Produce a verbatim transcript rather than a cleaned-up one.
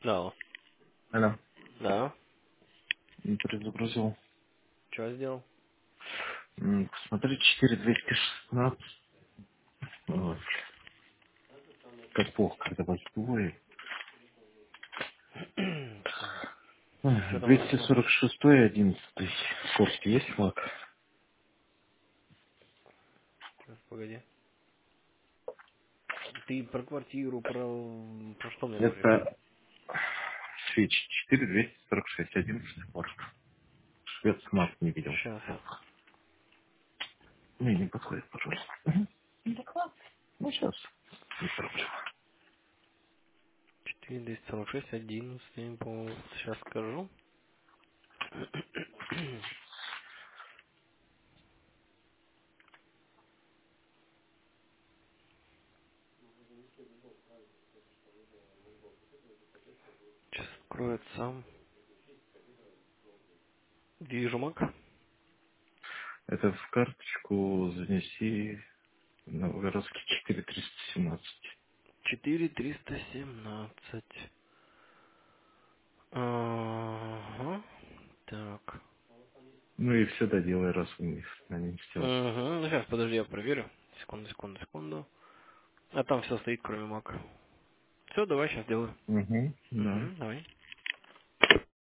Да. Алло. Да. М, Перезагрузил. Что я сделал? М, Посмотри, четыре двести шестнадцать. Вот. Как плохо, когда вас двое. Так. Что Ах, там двести написано? сорок шесть и одиннадцать. Сколько есть флаг? Сейчас, погоди. Ты про квартиру, про... Про что мне говоришь? Это свеч четыре двести сорок шесть одиннадцать флаг. Швед смарт не видел. Сейчас. Не, не подходит, пожалуйста. Мгм. Ну, сейчас. Не проблема. четыре двести сорок шесть одиннадцать. По... Сейчас скажу. Сейчас откроет сам. Вижу мак. Это в карточку занеси Новгородский четыре триста семнадцать. четыре триста семнадцать. Ага. Так. Ну и все доделай, раз у них на них Угу. сделал. Ну сейчас, подожди, я проверю. Секунду, секунду, секунду. А там все стоит, кроме мака. Все, давай сейчас сделаю. Угу, да. Угу, давай.